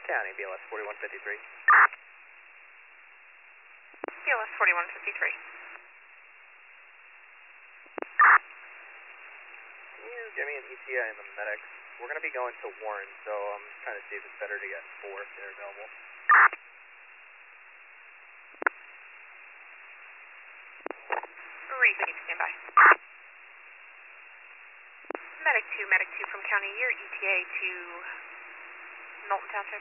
County, BLS 4153. BLS 4153. Can you give me an ETA in the medics? We're going to be going to Warren, so I'm trying to see if it's better to get 4 if they're available. Repeat, stand by. Medic 2 from County, your ETA to Knowlton Township.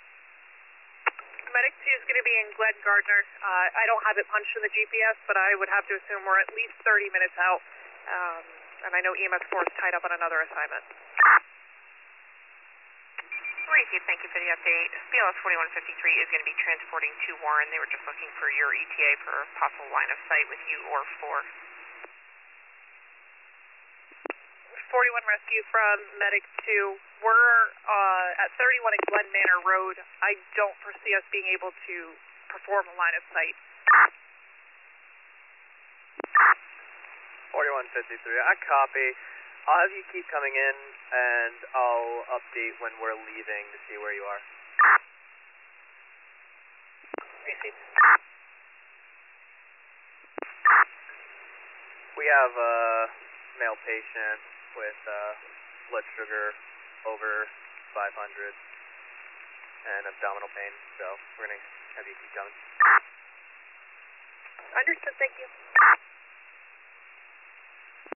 Medic 2 is going to be in Glen Gardner. I don't have it punched in the GPS, but I would have to assume we're at least 30 minutes out. And I know EMS 4 is tied up on another assignment. Repeat, thank you for the update. BLS 4153 is going to be transporting to Warren. They were just looking for your ETA for possible line of sight with you or 4. 41 Rescue from Medic 2. We're at 31 at Glen Manor Road. I don't foresee us being able to perform a line of sight. 4153, I copy. I'll have you keep coming in, and I'll update when we're leaving to see where you are. Receive. We have a male patient with blood sugar over 500 and abdominal pain, so we're going to have you keep coming. Understood, thank you.